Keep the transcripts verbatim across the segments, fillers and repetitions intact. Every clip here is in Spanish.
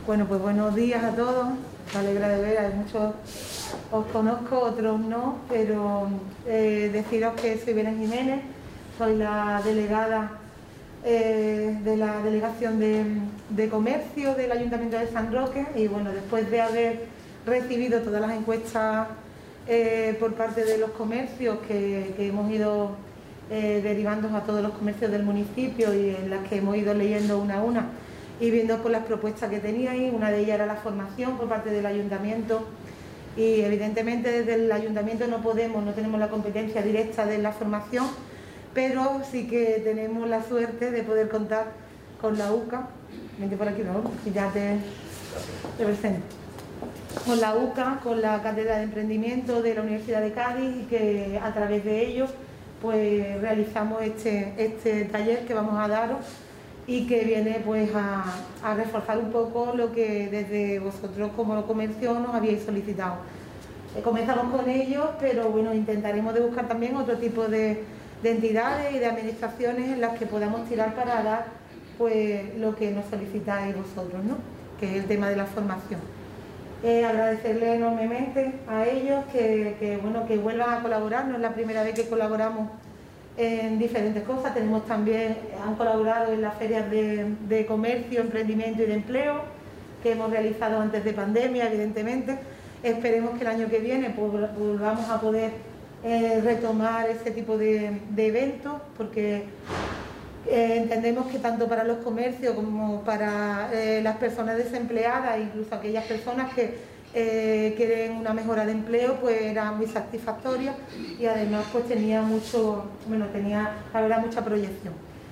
Bueno, pues buenos días a todos, me alegra de ver, a muchos os conozco, otros no, pero eh, deciros que soy Belén Jiménez, soy la delegada eh, de la Delegación de, de Comercio del Ayuntamiento de San Roque y bueno, después de haber recibido todas las encuestas eh, por parte de los comercios que, que hemos ido eh, derivando a todos los comercios del municipio y en las que hemos ido leyendo una a una, y viendo por las propuestas que teníais, una de ellas era la formación por parte del ayuntamiento y evidentemente desde el ayuntamiento no podemos, no tenemos la competencia directa de la formación, pero sí que tenemos la suerte de poder contar con la U C A, vente por aquí Raúl, y ya te, te presento, con la U C A, con la Cátedra de Emprendimiento de la Universidad de Cádiz, y que a través de ellos pues realizamos este, este taller que vamos a daros y que viene pues a, a reforzar un poco lo que desde vosotros como comercio nos habíais solicitado. Eh, comenzamos con ellos, pero bueno, intentaremos de buscar también otro tipo de, de entidades y de administraciones en las que podamos tirar para dar pues lo que nos solicitáis vosotros, ¿no? Que es el tema de la formación. Eh, agradecerles enormemente a ellos que, que, bueno, que vuelvan a colaborar, no es la primera vez que colaboramos en diferentes cosas. Tenemos también, han colaborado en las ferias de, de comercio, emprendimiento y de empleo que hemos realizado antes de pandemia, evidentemente. Esperemos que el año que viene pues, volvamos a poder eh, retomar ese tipo de, de eventos, porque eh, entendemos que tanto para los comercios como para eh, las personas desempleadas, incluso aquellas personas que Eh, quieren una mejora de empleo, pues era muy satisfactoria y además pues tenía mucho, bueno, tenía la verdad mucha proyección.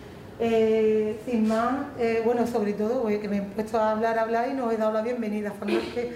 Eh, sin más, eh, bueno, sobre todo, pues, que me he puesto a hablar, a hablar y no he dado la bienvenida. Que,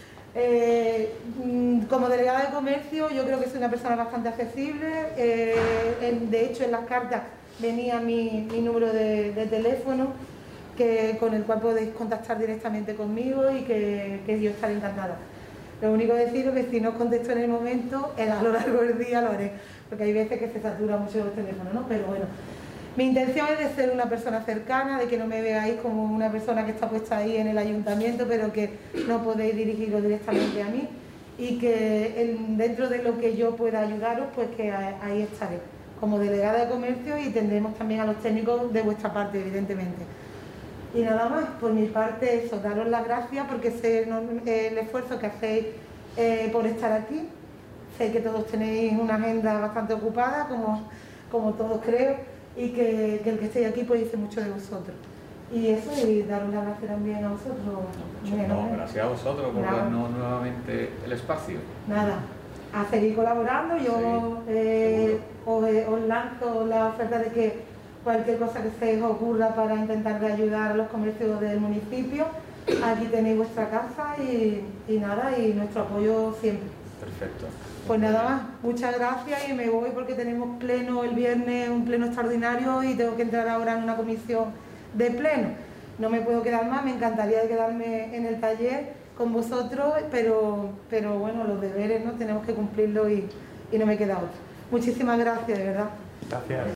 eh, como delegada de comercio yo creo que soy una persona bastante accesible, eh, en, de hecho en las cartas venía mi, mi número de, de teléfono, Que, con el cual podéis contactar directamente conmigo y que, que yo estaré encantada. Lo único que deciros es que si no os contesto en el momento, a lo largo del día lo haré, porque hay veces que se satura mucho los teléfonos, ¿no? Pero bueno, mi intención es de ser una persona cercana, de que no me veáis como una persona que está puesta ahí en el ayuntamiento, pero que no podéis dirigirlo directamente a mí, y que en, dentro de lo que yo pueda ayudaros, pues que ahí estaré, como delegada de comercio, y tendremos también a los técnicos de vuestra parte, evidentemente. Y nada más, por mi parte eso, daros las gracias porque sé el esfuerzo que hacéis eh, por estar aquí. Sé que todos tenéis una agenda bastante ocupada, como, como todos creo, y que, que el que estéis aquí pues dice mucho de vosotros. Y eso, y daros las gracias también a vosotros. Mucho, no, gracias a vosotros por darnos nuevamente el espacio. Nada, a seguir colaborando. Yo sí, eh, os, os lanzo la oferta de que cualquier cosa que se os ocurra para intentar de ayudar a los comercios del municipio, aquí tenéis vuestra casa y, y nada, y nuestro apoyo siempre. Perfecto. Pues nada más, muchas gracias y me voy porque tenemos pleno el viernes, un pleno extraordinario y tengo que entrar ahora en una comisión de pleno. No me puedo quedar más, me encantaría quedarme en el taller con vosotros, pero, pero bueno, los deberes no tenemos que cumplirlos y, y no me queda otro. Muchísimas gracias, de verdad. Gracias.